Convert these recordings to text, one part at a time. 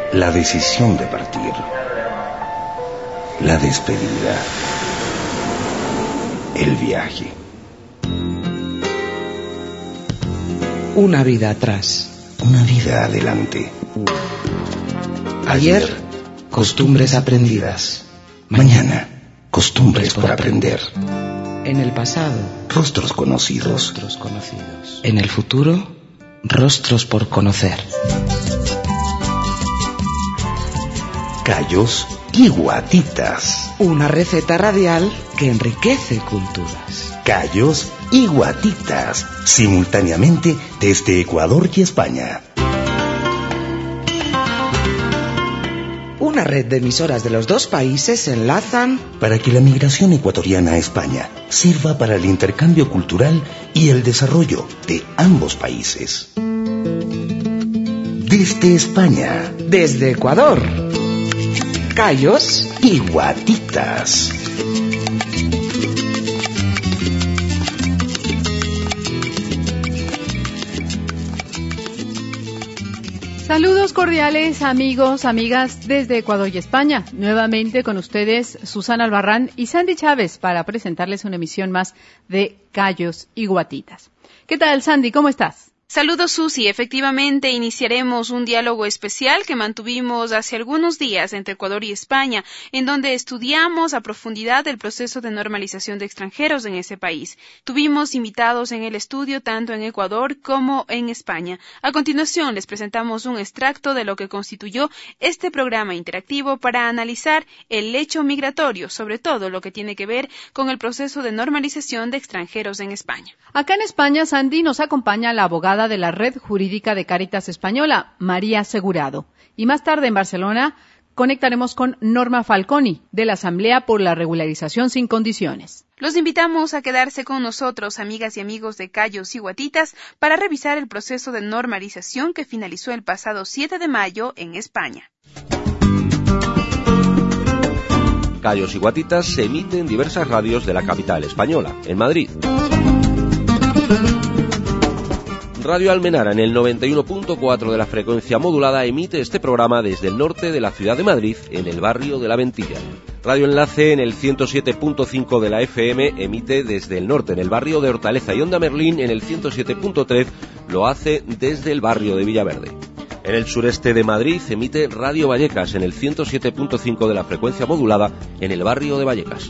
La decisión de partir. La despedida. El viaje. Una vida atrás. Una vida adelante. Ayer, costumbres aprendidas. Mañana, costumbres por aprender. En el pasado, rostros conocidos. En el futuro, rostros por conocer. Callos y guatitas. Una receta radial que enriquece culturas. Callos y guatitas, simultáneamente desde Ecuador y España. Una red de emisoras de los dos países se enlazan para que la migración ecuatoriana a España sirva para el intercambio cultural y el desarrollo de ambos países. Desde España. Desde Ecuador. Callos y guatitas. Saludos cordiales, amigos, amigas, desde Ecuador y España. Nuevamente con ustedes, Susana Albarrán y Sandy Chávez, para presentarles una emisión más de Callos y Guatitas. ¿Qué tal, Sandy? ¿Cómo estás? Saludos, Susi. Efectivamente, iniciaremos un diálogo especial que mantuvimos hace algunos días entre Ecuador y España, en donde estudiamos a profundidad el proceso de normalización de extranjeros en ese país. Tuvimos invitados en el estudio tanto en Ecuador como en España. A continuación, les presentamos un extracto de lo que constituyó este programa interactivo para analizar el hecho migratorio, sobre todo lo que tiene que ver con el proceso de normalización de extranjeros en España. Acá en España, Sandy, nos acompaña la abogada de la Red Jurídica de Cáritas Española, María Segurado. Y más tarde en Barcelona conectaremos con Norma Falconi, de la Asamblea por la Regularización sin Condiciones. Los invitamos a quedarse con nosotros, amigas y amigos de Callos y Guatitas, para revisar el proceso de normalización que finalizó el pasado 7 de mayo en España. Callos y Guatitas se emite en diversas radios de la capital española, en Madrid. Radio Almenara, en el 91.4 de la frecuencia modulada, emite este programa desde el norte de la ciudad de Madrid, en el barrio de La Ventilla. Radio Enlace, en el 107.5 de la FM, emite desde el norte, en el barrio de Hortaleza, y Onda Merlín, en el 107.3, lo hace desde el barrio de Villaverde. En el sureste de Madrid emite Radio Vallecas, en el 107.5 de la frecuencia modulada, en el barrio de Vallecas.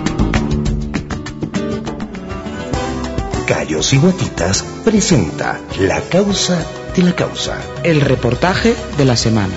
Callos y Guatitas presenta La Causa de la Causa. El reportaje de la semana.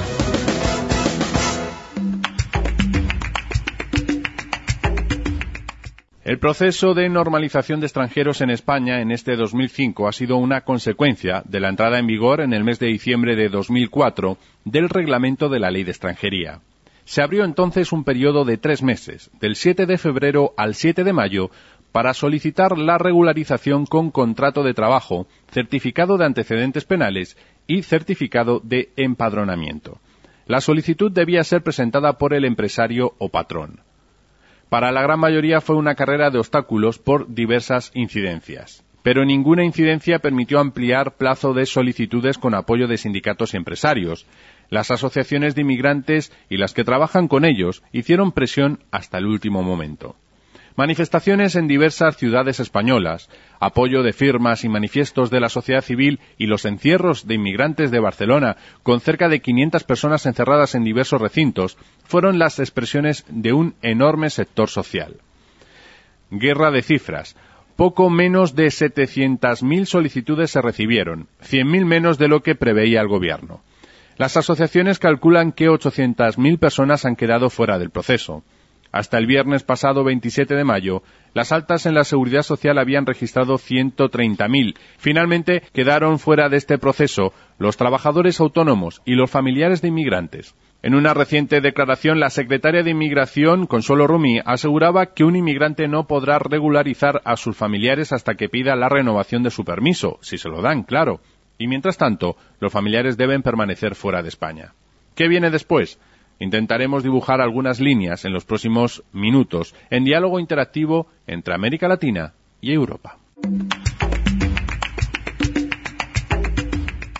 El proceso de normalización de extranjeros en España en este 2005 ha sido una consecuencia de la entrada en vigor en el mes de diciembre de 2004 del reglamento de la Ley de Extranjería. Se abrió entonces un periodo de 3 meses, del 7 de febrero al 7 de mayo, para solicitar la regularización con contrato de trabajo, certificado de antecedentes penales y certificado de empadronamiento. La solicitud debía ser presentada por el empresario o patrón. Para la gran mayoría fue una carrera de obstáculos por diversas incidencias, pero ninguna incidencia permitió ampliar plazo de solicitudes con apoyo de sindicatos y empresarios. Las asociaciones de inmigrantes y las que trabajan con ellos hicieron presión hasta el último momento. Manifestaciones en diversas ciudades españolas, apoyo de firmas y manifiestos de la sociedad civil y los encierros de inmigrantes de Barcelona, con cerca de 500 personas encerradas en diversos recintos, fueron las expresiones de un enorme sector social. Guerra de cifras. Poco menos de 700.000 solicitudes se recibieron, 100.000 menos de lo que preveía el gobierno. Las asociaciones calculan que 800.000 personas han quedado fuera del proceso. Hasta el viernes pasado 27 de mayo, las altas en la Seguridad Social habían registrado 130.000. Finalmente, quedaron fuera de este proceso los trabajadores autónomos y los familiares de inmigrantes. En una reciente declaración, la secretaria de Inmigración, Consuelo Rumi, aseguraba que un inmigrante no podrá regularizar a sus familiares hasta que pida la renovación de su permiso, si se lo dan, claro. Y mientras tanto, los familiares deben permanecer fuera de España. ¿Qué viene después? Intentaremos dibujar algunas líneas en los próximos minutos en diálogo interactivo entre América Latina y Europa.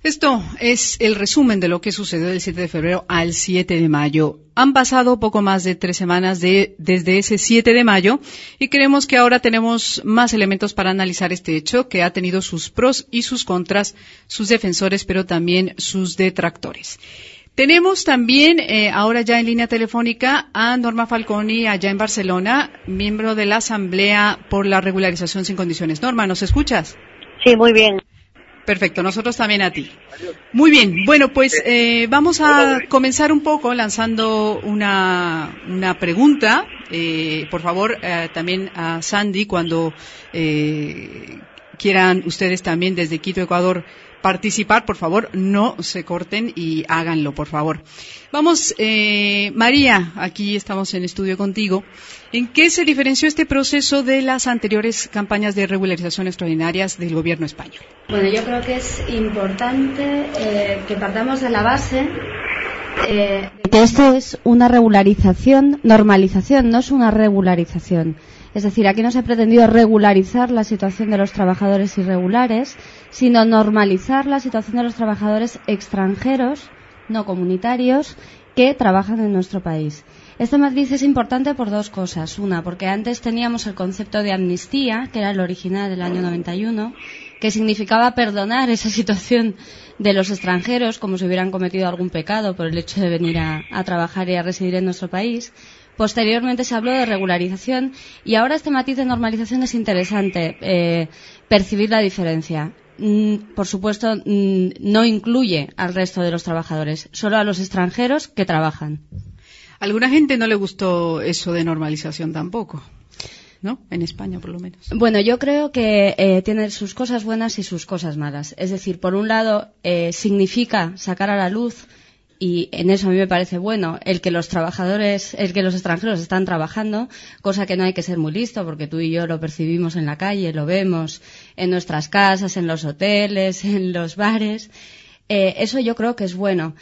Esto es el resumen de lo que sucedió del 7 de febrero al 7 de mayo. Han pasado poco más de 3 semanas desde ese 7 de mayo y creemos que ahora tenemos más elementos para analizar este hecho que ha tenido sus pros y sus contras, sus defensores, pero también sus detractores. Tenemos también ahora ya en línea telefónica a Norma Falconi, allá en Barcelona, miembro de la Asamblea por la Regularización sin Condiciones. Norma, ¿nos escuchas? Sí, muy bien. Perfecto, nosotros también a ti. Muy bien, bueno, pues vamos a comenzar un poco lanzando una pregunta. Por favor, también a Sandy, cuando quieran ustedes también desde Quito, Ecuador, participar, por favor, no se corten y háganlo, por favor. Vamos, María, aquí estamos en estudio contigo. ¿En qué se diferenció este proceso de las anteriores campañas de regularización extraordinarias del gobierno español? Bueno, yo creo que es importante que partamos de la base de que esto es una regularización, normalización, no es una regularización. Es decir, aquí no se ha pretendido regularizar la situación de los trabajadores irregulares, sino normalizar la situación de los trabajadores extranjeros, no comunitarios, que trabajan en nuestro país. Este matiz es importante por dos cosas. Una, porque antes teníamos el concepto de amnistía, que era el original del año 91, que significaba perdonar esa situación de los extranjeros como si hubieran cometido algún pecado por el hecho de venir a trabajar y a residir en nuestro país. Posteriormente se habló de regularización y ahora este matiz de normalización es interesante percibir la diferencia. Por supuesto, no incluye al resto de los trabajadores, solo a los extranjeros que trabajan. A alguna gente no le gustó eso de normalización tampoco, ¿no? En España, por lo menos. Bueno, yo creo que tiene sus cosas buenas y sus cosas malas. Es decir, por un lado, significa sacar a la luz, y en eso a mí me parece bueno, el que los extranjeros están trabajando, cosa que no hay que ser muy listo, porque tú y yo lo percibimos en la calle, lo vemos en nuestras casas, en los hoteles, en los bares. Eso yo creo que es bueno.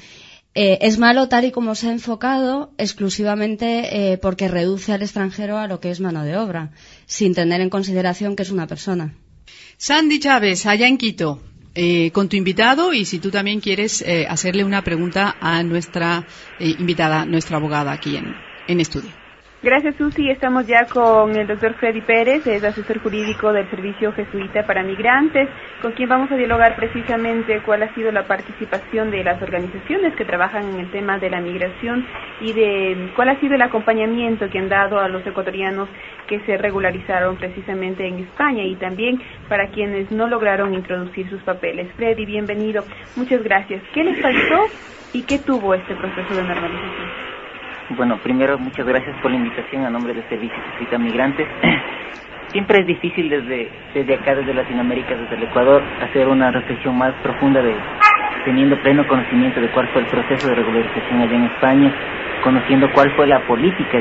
Es malo tal y como se ha enfocado exclusivamente porque reduce al extranjero a lo que es mano de obra, sin tener en consideración que es una persona. Sandy Chávez, allá en Quito, con tu invitado, y si tú también quieres hacerle una pregunta a nuestra invitada, nuestra abogada aquí en estudio. Gracias, Susi. Estamos ya con el doctor Freddy Pérez, es asesor jurídico del Servicio Jesuita para Migrantes, con quien vamos a dialogar precisamente cuál ha sido la participación de las organizaciones que trabajan en el tema de la migración y de cuál ha sido el acompañamiento que han dado a los ecuatorianos que se regularizaron precisamente en España y también para quienes no lograron introducir sus papeles. Freddy, bienvenido. Muchas gracias. ¿Qué les faltó y qué tuvo este proceso de normalización? Bueno, primero, muchas gracias por la invitación a nombre del Servicio Jesuita Migrantes. Siempre es difícil desde acá, desde Latinoamérica, desde el Ecuador, hacer una reflexión más profunda teniendo pleno conocimiento de cuál fue el proceso de regularización allá en España, conociendo cuál fue la política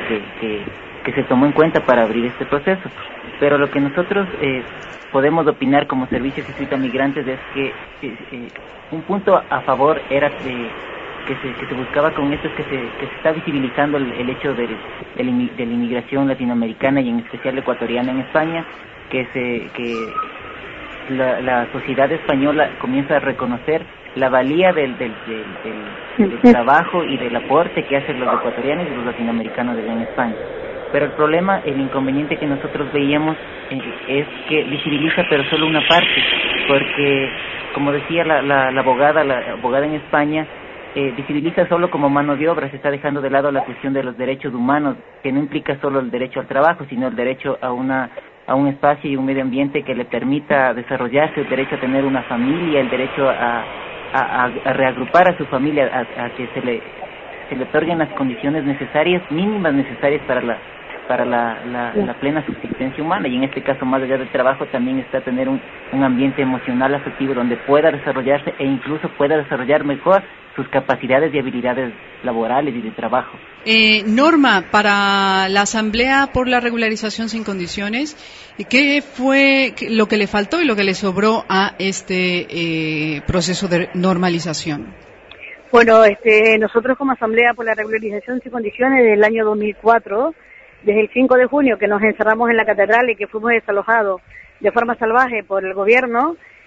que se tomó en cuenta para abrir este proceso. Pero lo que nosotros podemos opinar como Servicio Jesuita Migrantes es que un punto a favor era que se buscaba con esto es que se está visibilizando el hecho de la inmigración latinoamericana y en especial ecuatoriana en España, que la sociedad española comienza a reconocer la valía del trabajo y del aporte que hacen los ecuatorianos y los latinoamericanos allá en España. Pero el problema, el inconveniente que nosotros veíamos es que visibiliza pero solo una parte, porque como decía la abogada en España, visibiliza solo como mano de obra, se está dejando de lado la cuestión de los derechos humanos, que no implica solo el derecho al trabajo, sino el derecho a un espacio y un medio ambiente que le permita desarrollarse, el derecho a tener una familia, el derecho a reagrupar a su familia, a que se le otorguen las condiciones necesarias, mínimas necesarias para la plena subsistencia humana, y en este caso, más allá del trabajo, también está tener un ambiente emocional afectivo donde pueda desarrollarse e incluso pueda desarrollar mejor sus capacidades y habilidades laborales y de trabajo. Norma, para la Asamblea por la Regularización sin Condiciones, ¿qué fue lo que le faltó y lo que le sobró a este proceso de normalización? Bueno, nosotros como Asamblea por la Regularización sin Condiciones del año 2004, desde el 5 de junio que nos encerramos en la catedral y que fuimos desalojados de forma salvaje por el gobierno,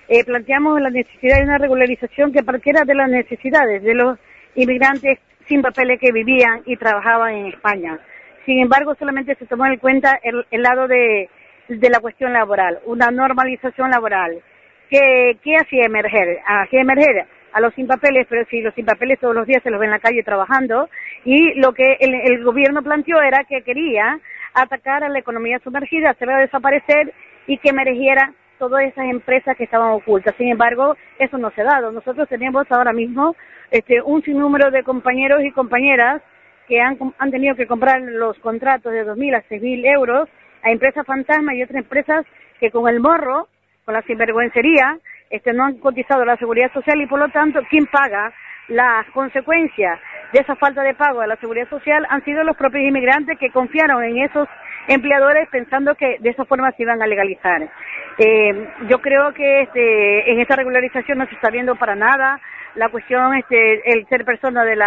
planteamos la necesidad de una regularización que partiera de las necesidades de los inmigrantes sin papeles que vivían y trabajaban en España. Sin embargo, solamente se tomó en cuenta el lado de la cuestión laboral, una normalización laboral. ¿Qué hacía emerger? Hacía emerger a los sin papeles, pero si los sin papeles todos los días se los ven en la calle trabajando, y lo que el gobierno planteó era que quería atacar a la economía sumergida, hacerla desaparecer y que emergiera todas esas empresas que estaban ocultas. Sin embargo, eso no se ha dado. Nosotros tenemos ahora mismo un sinnúmero de compañeros y compañeras que han tenido que comprar los contratos de 2.000 a 6.000 euros a empresas fantasma y otras empresas que con el morro, con la sinvergüencería, no han cotizado a la seguridad social y por lo tanto, ¿quién paga las consecuencias de esa falta de pago a la seguridad social? Han sido los propios inmigrantes que confiaron en esos empleadores pensando que de esa forma se iban a legalizar. Yo creo que en esta regularización no se está viendo para nada la cuestión, el ser persona de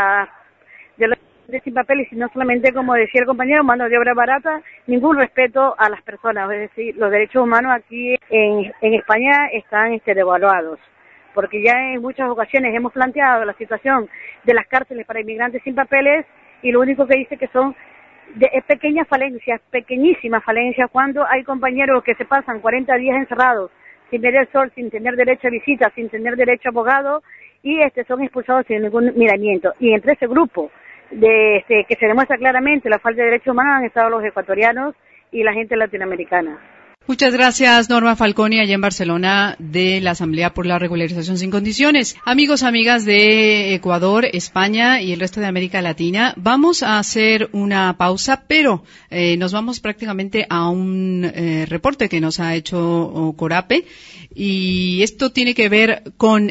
sin papeles, sino solamente, como decía el compañero, mano de obra barata, ningún respeto a las personas. Es decir, los derechos humanos aquí en España están devaluados, porque ya en muchas ocasiones hemos planteado la situación de las cárceles para inmigrantes sin papeles y lo único que dice que son pequeñas falencias, pequeñísimas falencias, cuando hay compañeros que se pasan 40 días encerrados sin ver el sol, sin tener derecho a visita, sin tener derecho a abogado y son expulsados sin ningún miramiento. Y entre ese grupo que se demuestra claramente la falta de derechos humanos han estado los ecuatorianos y la gente latinoamericana. Muchas gracias, Norma Falconi, allá en Barcelona, de la Asamblea por la Regularización sin Condiciones. Amigos, amigas de Ecuador, España y el resto de América Latina, vamos a hacer una pausa, pero nos vamos prácticamente a un reporte que nos ha hecho Corape, y esto tiene que ver con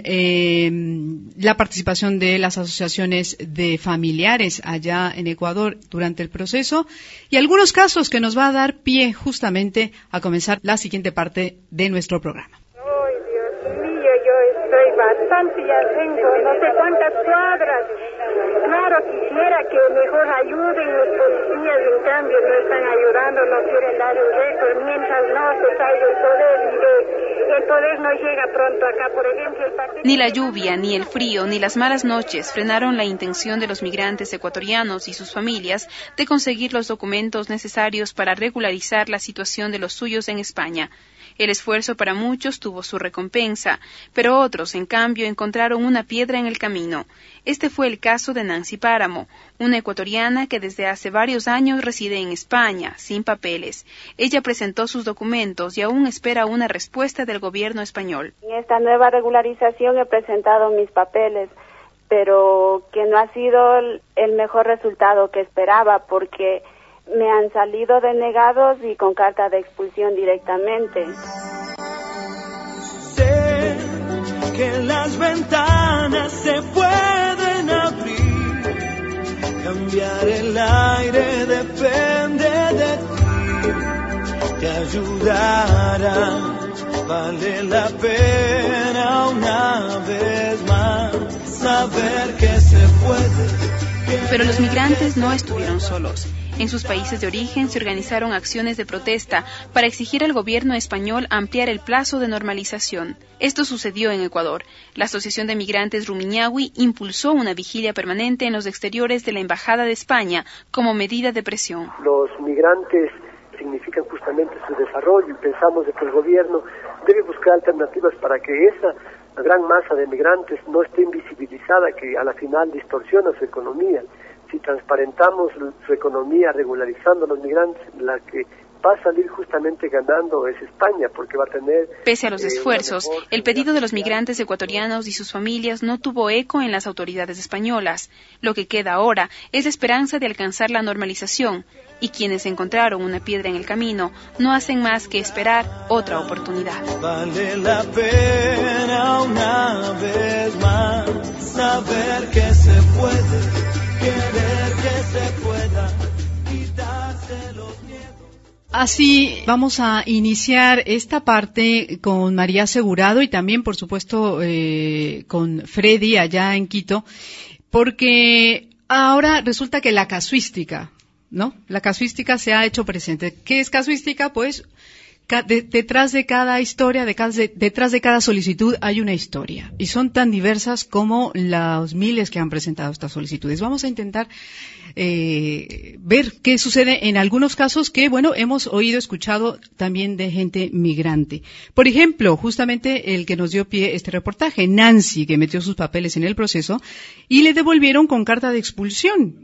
la participación de las asociaciones de familiares allá en Ecuador durante el proceso y algunos casos que nos va a dar pie justamente a comenzar la siguiente parte de nuestro programa. Ay, Dios mío, yo estoy bastante, ya tengo no sé cuántas cuadras. Claro, quisiera que mejor ayuden los policías, en cambio no están ayudando, no quieren dar el récord, mientras no se salga el poder y el poder no llega pronto acá, por ejemplo, el partido... Ni la lluvia, ni el frío, ni las malas noches frenaron la intención de los migrantes ecuatorianos y sus familias de conseguir los documentos necesarios para regularizar la situación de los suyos en España. El esfuerzo para muchos tuvo su recompensa, pero otros, en cambio, encontraron una piedra en el camino. Este fue el caso de Nancy Páramo, una ecuatoriana que desde hace varios años reside en España, sin papeles. Ella presentó sus documentos y aún espera una respuesta del gobierno español. En esta nueva regularización he presentado mis papeles, pero que no ha sido el mejor resultado que esperaba, porque me han salido denegados y con carta de expulsión directamente. Sé que las ventanas se pueden abrir, cambiar el aire depende de ti, te ayudará, vale la pena una vez más saber que se puede. Pero los migrantes no estuvieron solos. En sus países de origen se organizaron acciones de protesta para exigir al gobierno español ampliar el plazo de normalización. Esto sucedió en Ecuador. La Asociación de Migrantes Rumiñahui impulsó una vigilia permanente en los exteriores de la Embajada de España como medida de presión. Los migrantes significan justamente su desarrollo y pensamos que el gobierno debe buscar alternativas para que esa gran masa de migrantes no esté invisibilizada, que a la final distorsiona su economía. Si transparentamos su economía regularizando a los migrantes, la que va a salir justamente ganando es España, porque va a tener... Pese a los esfuerzos, el pedido de los migrantes ecuatorianos y sus familias no tuvo eco en las autoridades españolas. Lo que queda ahora es la esperanza de alcanzar la normalización, y quienes encontraron una piedra en el camino no hacen más que esperar otra oportunidad. Vale la pena una vez más saber que se puede. Querer que se pueda quitarse los miedos. Así vamos a iniciar esta parte con María Asegurado y también, por supuesto, con Freddy allá en Quito, porque ahora resulta que la casuística, ¿no? La casuística se ha hecho presente. ¿Qué es casuística? Pues detrás de cada historia, detrás de cada solicitud hay una historia. Y son tan diversas como los miles que han presentado estas solicitudes. Vamos a intentar ver qué sucede en algunos casos que, bueno, hemos escuchado también de gente migrante. Por ejemplo, justamente el que nos dio pie este reportaje, Nancy, que metió sus papeles en el proceso y le devolvieron con carta de expulsión.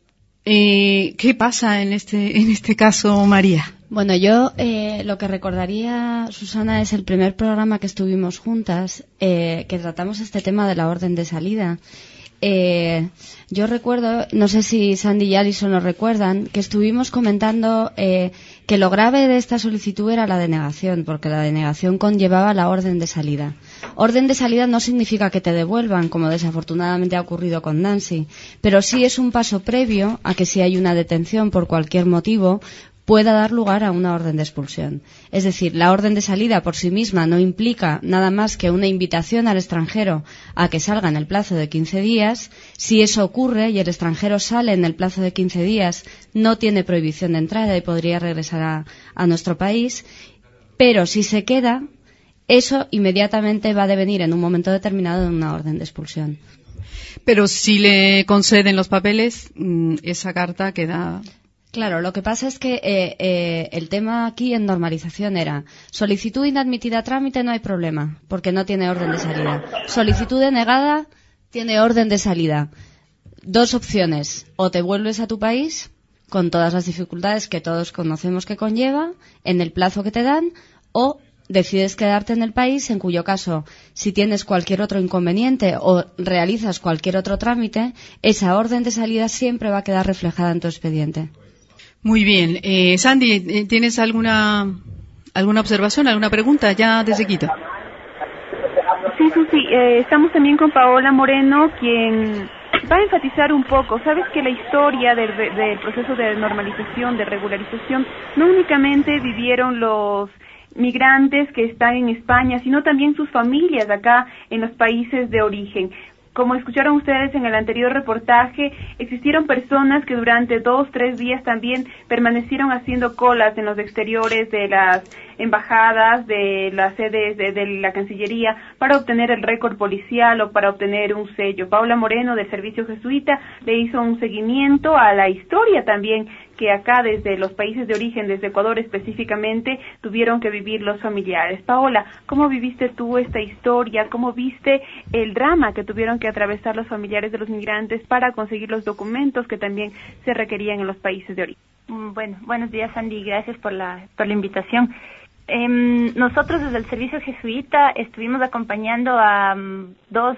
¿Qué pasa en este caso, María? Bueno, yo lo que recordaría, Susana, es el primer programa que estuvimos juntas, que tratamos este tema de la orden de salida. Yo recuerdo, no sé si Sandy y Alison lo recuerdan, que estuvimos comentando que lo grave de esta solicitud era la denegación, porque la denegación conllevaba la orden de salida. Orden de salida no significa que te devuelvan, como desafortunadamente ha ocurrido con Nancy, pero sí es un paso previo a que si hay una detención por cualquier motivo, pueda dar lugar a una orden de expulsión. Es decir, la orden de salida por sí misma no implica nada más que una invitación al extranjero a que salga en el plazo de 15 días. Si eso ocurre y el extranjero sale en el plazo de 15 días, no tiene prohibición de entrada y podría regresar a nuestro país. Pero si se queda, eso inmediatamente va a devenir en un momento determinado en una orden de expulsión. Pero si le conceden los papeles, esa carta queda... Claro, lo que pasa es que el tema aquí en normalización era solicitud inadmitida a trámite, no hay problema, porque no tiene orden de salida. Solicitud denegada, tiene orden de salida. Dos opciones, o te vuelves a tu país, con todas las dificultades que todos conocemos que conlleva, en el plazo que te dan, o decides quedarte en el país, en cuyo caso, si tienes cualquier otro inconveniente o realizas cualquier otro trámite, esa orden de salida siempre va a quedar reflejada en tu expediente. Muy bien. Sandy, ¿tienes alguna observación, alguna pregunta ya desde Quito? Sí, Susi, estamos también con Paola Moreno, quien va a enfatizar un poco. Sabes que la historia del proceso de normalización, de regularización, no únicamente vivieron los migrantes que están en España, sino también sus familias acá en los países de origen. Como escucharon ustedes en el anterior reportaje, existieron personas que durante 2-3 días también permanecieron haciendo colas en los exteriores de las embajadas, de las sedes de la Cancillería, para obtener el récord policial o para obtener un sello. Paula Moreno, del Servicio Jesuita, le hizo un seguimiento a la historia también que acá desde los países de origen, desde Ecuador específicamente, tuvieron que vivir los familiares. Paola, ¿cómo viviste tú esta historia? ¿Cómo viste el drama que tuvieron que atravesar los familiares de los migrantes para conseguir los documentos que también se requerían en los países de origen? Bueno, buenos días, Andy, gracias por la invitación. Nosotros desde el Servicio Jesuita estuvimos acompañando a dos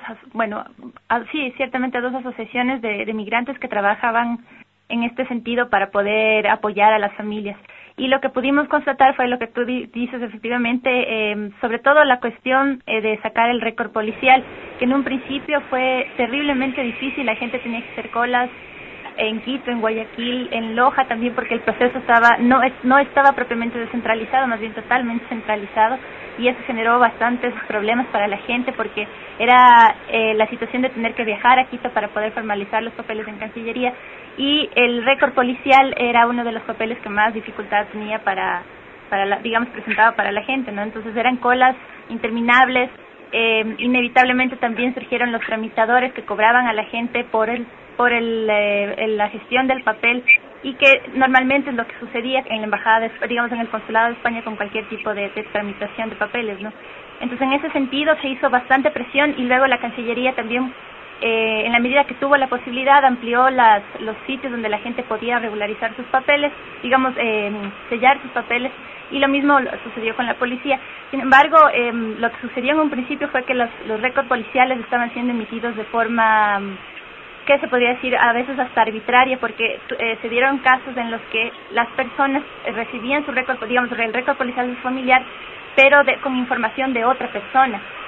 asociaciones de migrantes que trabajaban en este sentido para poder apoyar a las familias. Y lo que pudimos constatar fue lo que tú dices efectivamente, sobre todo la cuestión de sacar el récord policial, que en un principio fue terriblemente difícil. La gente tenía que hacer colas en Quito, en Guayaquil, en Loja también, porque el proceso no estaba propiamente descentralizado, más bien totalmente centralizado, y eso generó bastantes problemas para la gente, porque era la situación de tener que viajar a Quito para poder formalizar los papeles en Cancillería, y el récord policial era uno de los papeles que más dificultad tenía presentaba para la gente, ¿no? Entonces eran colas interminables. Inevitablemente también surgieron los tramitadores que cobraban a la gente por la gestión del papel, y que normalmente es lo que sucedía en la embajada, en el consulado de España con cualquier tipo de tramitación de papeles, ¿no? Entonces en ese sentido se hizo bastante presión, y luego la Cancillería también, en la medida que tuvo la posibilidad, amplió los sitios donde la gente podía regularizar sus papeles, sellar sus papeles, y lo mismo sucedió con la policía. Sin embargo, lo que sucedió en un principio fue que los récords policiales estaban siendo emitidos de forma, ¿qué se podría decir?, a veces hasta arbitraria, porque se dieron casos en los que las personas recibían su récord, el récord policial de su familiar, pero con información de otra persona.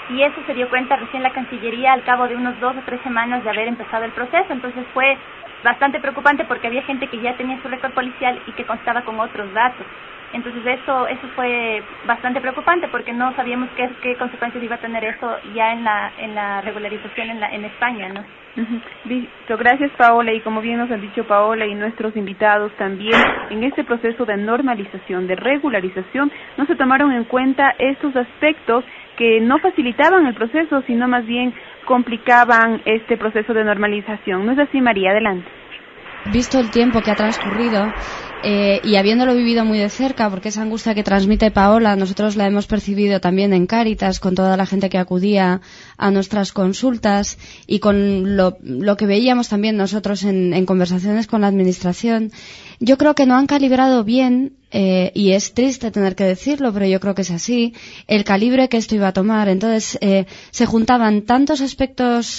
y eso se dio cuenta recién la Cancillería al cabo de unos 2 o 3 semanas de haber empezado el proceso. Entonces fue bastante preocupante porque había gente que ya tenía su récord policial y que constaba con otros datos. Entonces eso fue bastante preocupante porque no sabíamos qué consecuencias iba a tener eso ya en la regularización en España, ¿no? Listo, gracias Paola, y como bien nos han dicho Paola y nuestros invitados también, en este proceso de normalización, de regularización, no se tomaron en cuenta estos aspectos que no facilitaban el proceso, sino más bien complicaban este proceso de normalización. ¿No es así, María? Adelante. Visto el tiempo que ha transcurrido y habiéndolo vivido muy de cerca, porque esa angustia que transmite Paola nosotros la hemos percibido también en Cáritas, con toda la gente que acudía a nuestras consultas y con lo que veíamos también nosotros en conversaciones con la Administración. Yo creo que no han calibrado bien, y es triste tener que decirlo, pero yo creo que es así, el calibre que esto iba a tomar. Entonces se juntaban tantos aspectos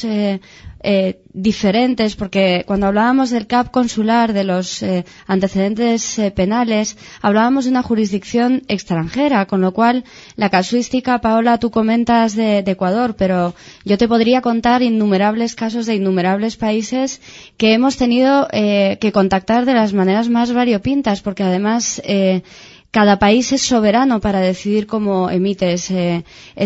diferentes, porque cuando hablábamos del CAP consular, de los antecedentes penales, hablábamos de una jurisdicción extranjera, con lo cual la casuística, Paola, tú comentas de Ecuador, pero yo te podría contar innumerables casos de innumerables países que hemos tenido que contactar de las maneras más variopintas, porque además cada país es soberano para decidir cómo emite ese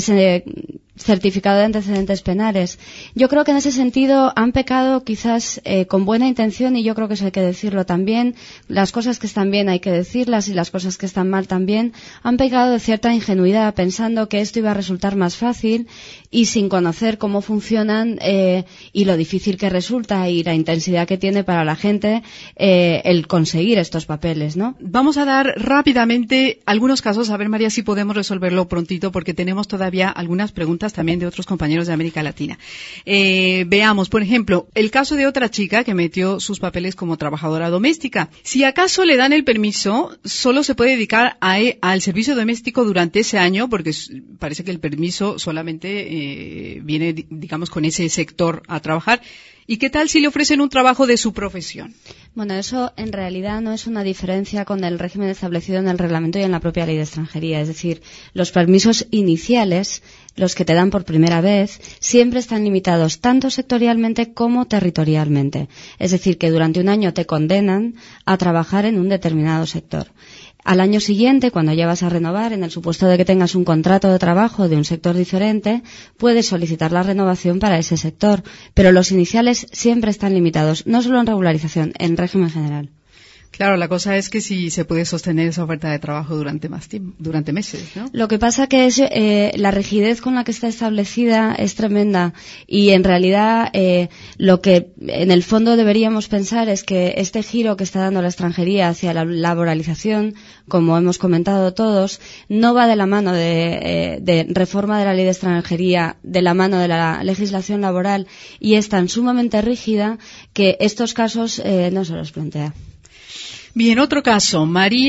certificado de antecedentes penales. Yo creo que en ese sentido han pecado quizás con buena intención, y yo creo que eso hay que decirlo también. Las cosas que están bien hay que decirlas y las cosas que están mal también. Han pecado de cierta ingenuidad pensando que esto iba a resultar más fácil y sin conocer cómo funcionan y lo difícil que resulta y la intensidad que tiene para la gente el conseguir estos papeles, ¿no? Vamos a dar rápidamente algunos casos, a ver, María, si podemos resolverlo prontito, porque tenemos todavía algunas preguntas también de otros compañeros de América Latina. Veamos, por ejemplo, el caso de otra chica que metió sus papeles como trabajadora doméstica. Si acaso le dan el permiso, solo se puede dedicar al servicio doméstico durante ese año, porque parece que el permiso solamente viene, digamos, con ese sector a trabajar. ¿Y qué tal si le ofrecen un trabajo de su profesión? Bueno, eso en realidad no es una diferencia con el régimen establecido en el reglamento y en la propia ley de extranjería. Es decir, los permisos iniciales, los que te dan por primera vez, siempre están limitados tanto sectorialmente como territorialmente. Es decir, que durante un año te condenan a trabajar en un determinado sector. Al año siguiente, cuando ya vas a renovar, en el supuesto de que tengas un contrato de trabajo de un sector diferente, puedes solicitar la renovación para ese sector, pero los iniciales siempre están limitados, no solo en regularización, en régimen general. Claro, la cosa es que si se puede sostener esa oferta de trabajo durante más tiempo, durante meses, ¿no? Lo que pasa que es la rigidez con la que está establecida es tremenda, y en realidad lo que en el fondo deberíamos pensar es que este giro que está dando la extranjería hacia la laboralización, como hemos comentado todos, no va de la mano de reforma de la ley de extranjería, de la mano de la legislación laboral, y es tan sumamente rígida que estos casos no se los plantea. Bien, otro caso.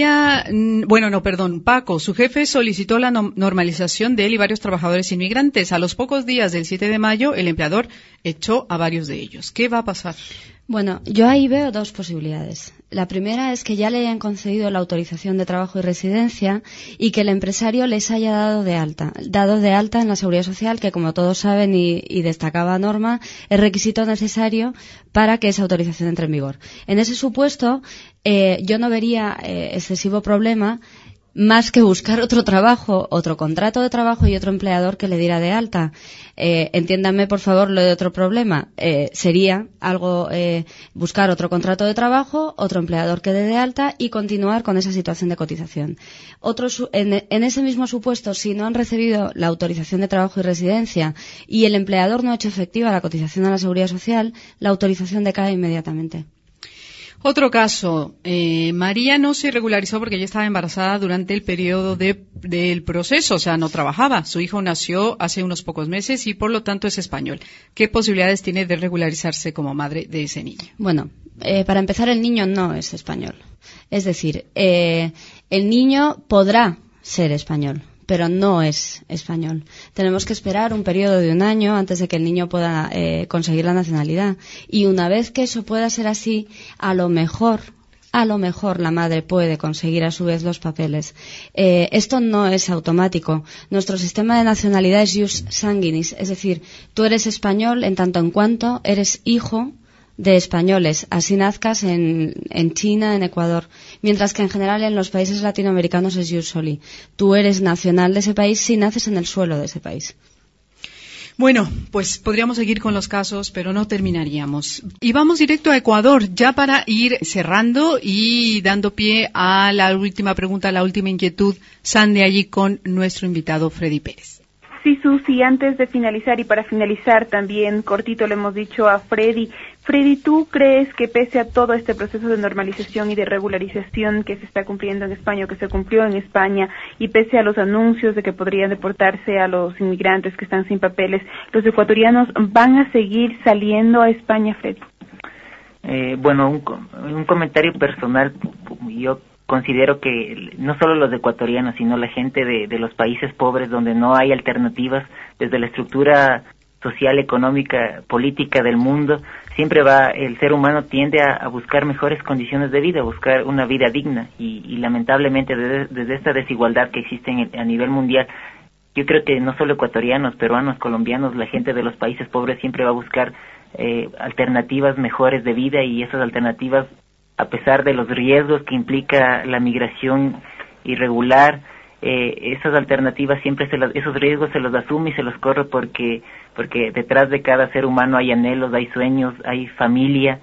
Paco, su jefe solicitó la normalización de él y varios trabajadores inmigrantes. A los pocos días del 7 de mayo, el empleador echó a varios de ellos. ¿Qué va a pasar? Bueno, yo ahí veo dos posibilidades. La primera es que ya le hayan concedido la autorización de trabajo y residencia y que el empresario les haya dado de alta en la Seguridad Social, que como todos saben y destacaba Norma, es requisito necesario para que esa autorización entre en vigor. En ese supuesto, yo no vería excesivo problema más que buscar otro trabajo, otro contrato de trabajo y otro empleador que le diera de alta. Entiéndanme, por favor, lo de otro problema. Sería algo, buscar otro contrato de trabajo, otro empleador que dé de alta y continuar con esa situación de cotización. En ese mismo supuesto, si no han recibido la autorización de trabajo y residencia y el empleador no ha hecho efectiva la cotización a la Seguridad Social, la autorización decae inmediatamente. Otro caso, María no se regularizó porque ella estaba embarazada durante el periodo del proceso, o sea, no trabajaba. Su hijo nació hace unos pocos meses y por lo tanto es español. ¿Qué posibilidades tiene de regularizarse como madre de ese niño? Bueno, para empezar, el niño no es español. Es decir, el niño podrá ser español, pero no es español. Tenemos que esperar un periodo de un año antes de que el niño pueda conseguir la nacionalidad. Y una vez que eso pueda ser así, a lo mejor a lo mejor la madre puede conseguir a su vez los papeles. Esto no es automático. Nuestro sistema de nacionalidad es jus sanguinis, es decir, tú eres español en tanto en cuanto eres hijo de españoles, así nazcas en China, en Ecuador, mientras que en general en los países latinoamericanos es jus soli. Tú eres nacional de ese país si naces en el suelo de ese país. Bueno, pues podríamos seguir con los casos, pero no terminaríamos. Y vamos directo a Ecuador, ya para ir cerrando y dando pie a la última pregunta, la última inquietud, Sandy, allí con nuestro invitado Freddy Pérez. Sí, Susi, antes de finalizar y para finalizar también, cortito le hemos dicho a Freddy. Freddy, ¿tú crees que pese a todo este proceso de normalización y de regularización que se está cumpliendo en España o que se cumplió en España y pese a los anuncios de que podrían deportarse a los inmigrantes que están sin papeles, los ecuatorianos van a seguir saliendo a España, Freddy? Bueno, un comentario personal, yo considero que no solo los ecuatorianos, sino la gente de los países pobres donde no hay alternativas desde la estructura social, económica, política del mundo, siempre el ser humano tiende a buscar mejores condiciones de vida, a buscar una vida digna y lamentablemente desde esta desigualdad que existe a nivel mundial, yo creo que no solo ecuatorianos, peruanos, colombianos, la gente de los países pobres siempre va a buscar alternativas mejores de vida y esas alternativas, a pesar de los riesgos que implica la migración irregular, esas alternativas esos riesgos se los asume y se los corre porque detrás de cada ser humano hay anhelos, hay sueños, hay familia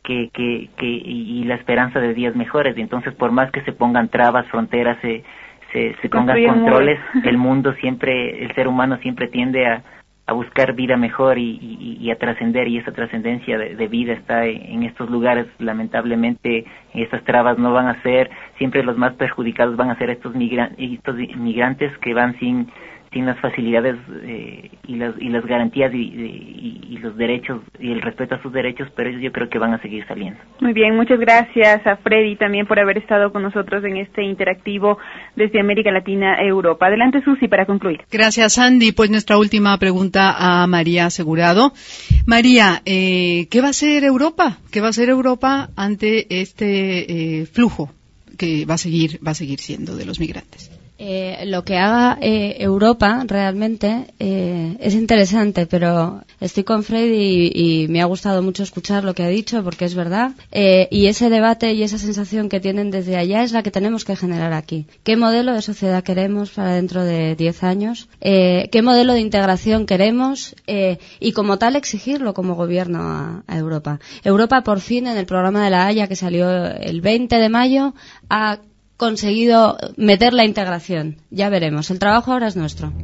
y la esperanza de días mejores. Entonces, por más que se pongan trabas, fronteras, se pongan controles, el ser humano siempre tiende a buscar vida mejor y a trascender, y esa trascendencia de vida está en estos lugares. Lamentablemente estas trabas no van a ser, siempre los más perjudicados van a ser estos migrantes que van sin las facilidades y las garantías y los derechos y el respeto a sus derechos, pero ellos yo creo que van a seguir saliendo. Muy bien, muchas gracias a Freddy también por haber estado con nosotros en este interactivo desde América Latina a Europa. Adelante, Susi, para concluir. Gracias, Andy. Pues nuestra última pregunta a María Asegurado. María, ¿qué va a hacer Europa? ¿Qué va a hacer Europa ante este flujo que va a seguir siendo de los migrantes? Lo que haga Europa realmente es interesante, pero estoy con Freddy y me ha gustado mucho escuchar lo que ha dicho porque es verdad, y ese debate y esa sensación que tienen desde allá es la que tenemos que generar aquí. ¿Qué modelo de sociedad queremos para dentro de 10 años? ¿Qué modelo de integración queremos? Y como tal exigirlo como gobierno a Europa. Europa por fin en el programa de La Haya que salió el 20 de mayo ha conseguido meter la integración. Ya veremos. El trabajo ahora es nuestro.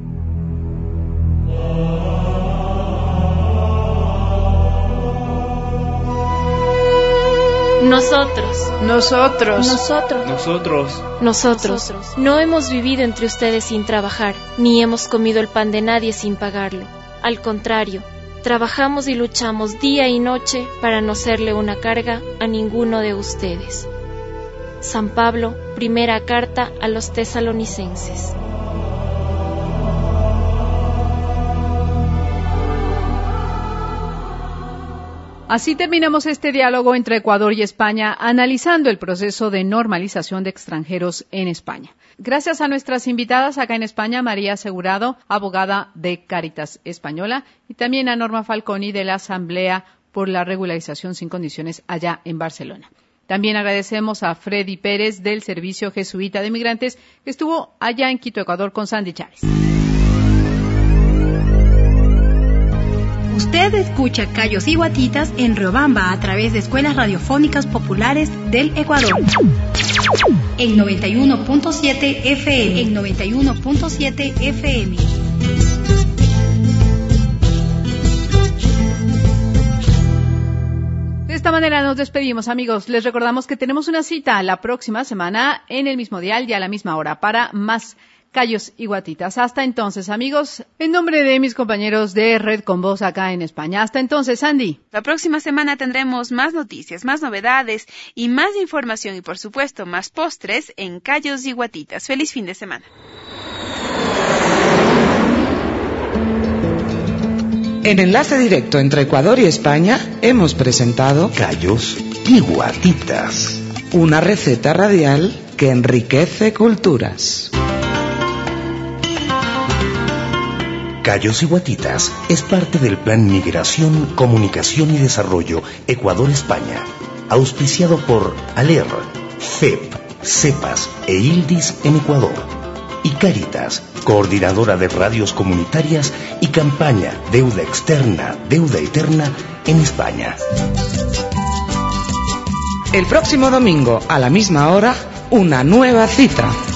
Nosotros no hemos vivido entre ustedes sin trabajar, ni hemos comido el pan de nadie sin pagarlo. Al contrario, trabajamos y luchamos día y noche para no serle una carga a ninguno de ustedes. San Pablo, primera carta a los tesalonicenses. Así terminamos este diálogo entre Ecuador y España, analizando el proceso de normalización de extranjeros en España. Gracias a nuestras invitadas acá en España, María Asegurado, abogada de Cáritas Española, y también a Norma Falconi de la Asamblea por la Regularización sin Condiciones allá en Barcelona. También agradecemos a Freddy Pérez del Servicio Jesuita de Migrantes, que estuvo allá en Quito, Ecuador, con Sandy Chávez. Usted escucha Cayos y Guatitas en Riobamba a través de Escuelas Radiofónicas Populares del Ecuador. En 91.7 FM. De esta manera nos despedimos, amigos. Les recordamos que tenemos una cita la próxima semana en el mismo dial y a la misma hora para más Cayos y Guatitas. Hasta entonces, amigos, en nombre de mis compañeros de Red con Voz acá en España. Hasta entonces, Andy. La próxima semana tendremos más noticias, más novedades y más información y, por supuesto, más postres en Cayos y Guatitas. ¡Feliz fin de semana! En enlace directo entre Ecuador y España hemos presentado Cayos y Guatitas. Una receta radial que enriquece culturas. Cayos y Guatitas es parte del Plan Migración, Comunicación y Desarrollo Ecuador-España, auspiciado por ALER, FEP, CEPAS e ILDIS en Ecuador, y Cáritas, coordinadora de radios comunitarias y campaña Deuda Externa, Deuda Eterna en España. El próximo domingo, a la misma hora, una nueva cita.